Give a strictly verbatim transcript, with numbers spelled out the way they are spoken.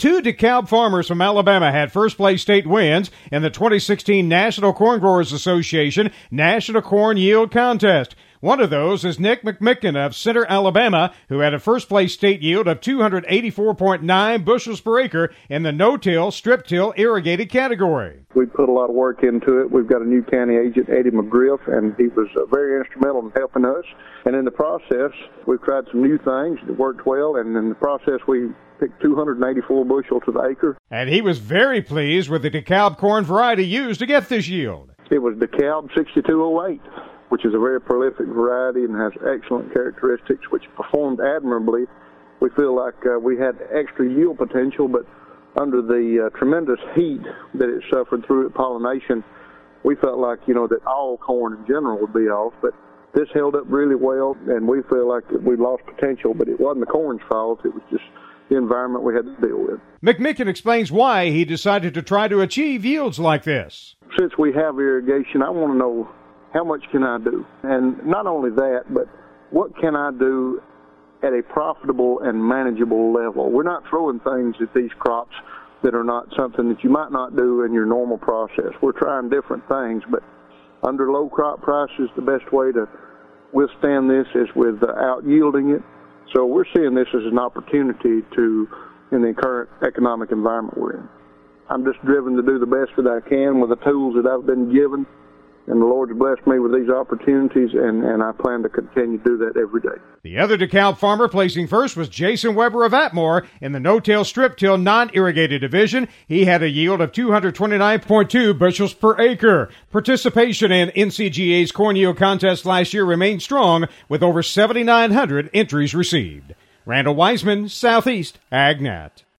Two DeKalb farmers from Alabama had first-place state wins in the twenty sixteen National Corn Growers Association National Corn Yield Contest. One of those is Nick McMicken of Center, Alabama, who had a first-place state yield of two hundred eighty-four point nine bushels per acre in the no-till, strip-till, irrigated category. We put a lot of work into it. We've got a new county agent, Eddie McGriff, and he was uh, very instrumental in helping us. And in the process, we've tried some new things that worked well, and in the process, we picked two hundred eighty-four bushels to the acre. And he was very pleased with the DeKalb corn variety used to get this yield. It was DeKalb sixty-two oh eight, which is a very prolific variety and has excellent characteristics, which performed admirably. We feel like uh, we had extra yield potential, but under the uh, tremendous heat that it suffered through its pollination, we felt like, you know, that all corn in general would be off, but this held up really well, and we feel like we lost potential, but it wasn't the corn's fault. It was just the environment we had to deal with. McMicken explains why he decided to try to achieve yields like this. Since we have irrigation, I want to know how much can I do? And not only that, but what can I do at a profitable and manageable level? We're not throwing things at these crops that are not something that you might not do in your normal process. We're trying different things, but under low crop prices, the best way to withstand this is with uh, out-yielding it. So we're seeing this as an opportunity to, in the current economic environment we're in. I'm just driven to do the best that I can with the tools that I've been given. And the Lord's blessed me with these opportunities, and, and I plan to continue to do that every day. The other DeKalb farmer placing first was Jason Weber of Atmore in the no-till, strip-till, non-irrigated division. He had a yield of two hundred twenty-nine point two bushels per acre. Participation in N C G A's corn yield contest last year remained strong, with over seven thousand nine hundred entries received. Randall Wiseman, Southeast AgNet.